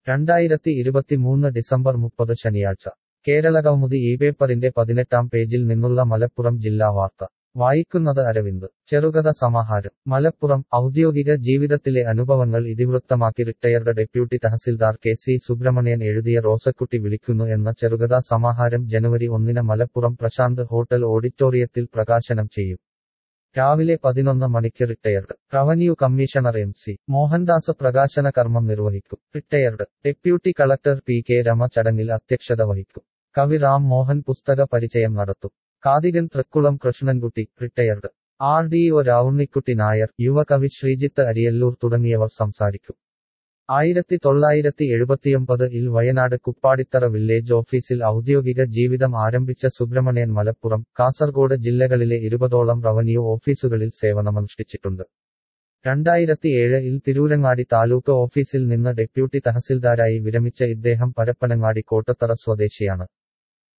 2023 December 30 ശനിയാഴ്ച കേരളകൗമുദി ഈ പേപ്പറിന്റെ 18-ാം പേജിൽ നിന്നുള്ള മലപ്പുറം ജില്ലാ വാർത്ത വായിക്കുന്നത് അരവിന്ദ്. ചെറുകഥ സമാഹാരം. മലപ്പുറം. ഔദ്യോഗിക ജീവിതത്തിലെ അനുഭവങ്ങൾ ഇതിവൃത്തമാക്കി retired deputy tahsildar KC. Subrahmanyan എഴുതിയ റോസക്കുട്ടി വിളിക്കുന്നു എന്ന ചെറുകഥാ സമാഹാരം ജനുവരി 1-ന് മലപ്പുറം പ്രശാന്ത് ഹോട്ടൽ ഓഡിറ്റോറിയത്തിൽ പ്രകാശനം ചെയ്യും. രാവിലെ 11 മണിക്ക് retired revenue commissioner MC. Mohandas പ്രകാശന കർമ്മം നിർവഹിക്കും. Retired deputy collector PK. Rama ചടങ്ങിൽ അധ്യക്ഷത വഹിക്കും. കവി റാം മോഹൻ പുസ്തക പരിചയം നടത്തും. Kathikan Thrikkulam Krishnankutty, retired RDO. രാവുണ്ണിക്കുട്ടി നായർ, യുവകവി ശ്രീജിത്ത് അരിയല്ലൂർ തുടങ്ങിയവർ സംസാരിക്കും. 1979-ൽ വയനാട് കുപ്പാടിത്തറ വില്ലേജ് ഓഫീസിൽ ഔദ്യോഗിക ജീവിതം ആരംഭിച്ച സുബ്രഹ്മണ്യൻ മലപ്പുറം, കാസർഗോഡ് ജില്ലകളിലെ 20ഓളം റവന്യൂ ഓഫീസുകളിൽ സേവനമനുഷ്ഠിച്ചിട്ടുണ്ട്. 2007-ൽ തിരൂരങ്ങാടി താലൂക്ക് ഓഫീസിൽ നിന്ന് ഡെപ്യൂട്ടി തഹസിൽദാരായി വിരമിച്ച ഇദ്ദേഹം പരപ്പനങ്ങാടി കോട്ടത്തറ സ്വദേശിയാണ്.